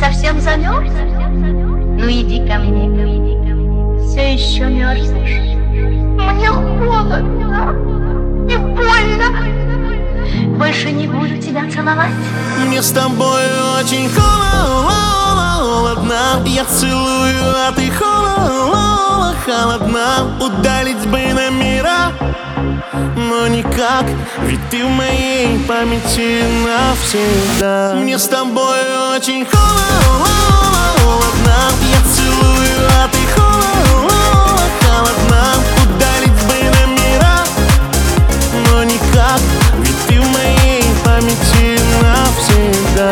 совсем замерз? Ну иди ко мне, все еще мерзнешь. Мне холодно и больно. Больше не буду тебя целовать. Мне с тобой очень холодно. Я целую, а ты холодна. Удалить бы номера, но никак, ведь ты в моей памяти навсегда. Мне с тобой очень холодно. Я целую, а ты холодна. Удалить бы номера, но никак, ведь ты в моей памяти навсегда.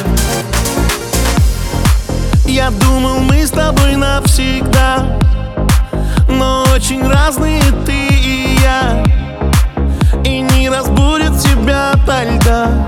Я думал, мы с тобой навсегда, но очень разные ты и я. И не разбудит тебя ото льда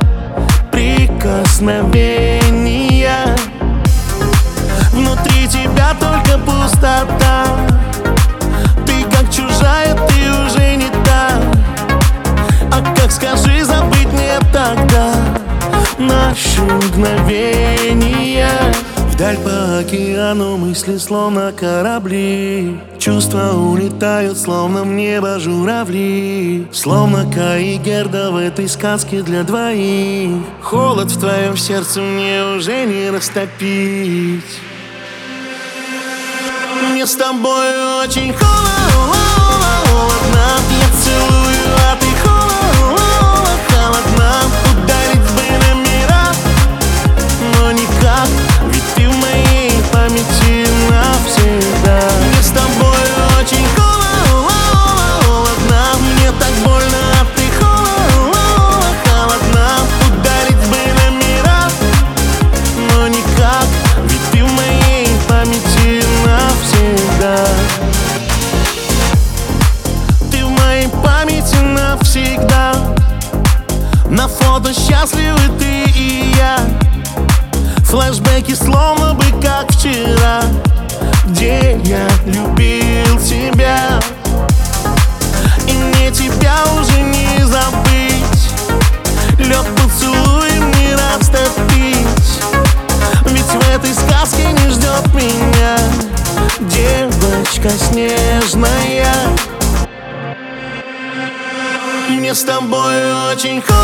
прикосновения. Внутри тебя только пустота. Ты как чужая, ты уже не та. А как, скажи, забыть мне тогда наши мгновения? Вдаль по океану мысли словно корабли. Чувства улетают, словно в небо журавли. Словно Кай и Герда в этой сказке для двоих. Холод в твоем сердце мне уже не растопить. Мне с тобой очень холодно. Я целую, а ты холодна. Удалить бы номера, но никак, ведь ты в моей памяти навсегда. Мне с тобой очень холодно. Мне так больно, а ты холодна. Удалить бы номера, но никак, ведь ты в моей памяти навсегда. Ты в моей памяти навсегда. На фото счастливы ты и я. Флэшбэки словно бы как вчера, где я любил тебя. И мне тебя уже не забыть. Лед поцелуем не растопить. Ведь в этой сказке не ждет меня девочка снежная. Мне с тобой очень холодно.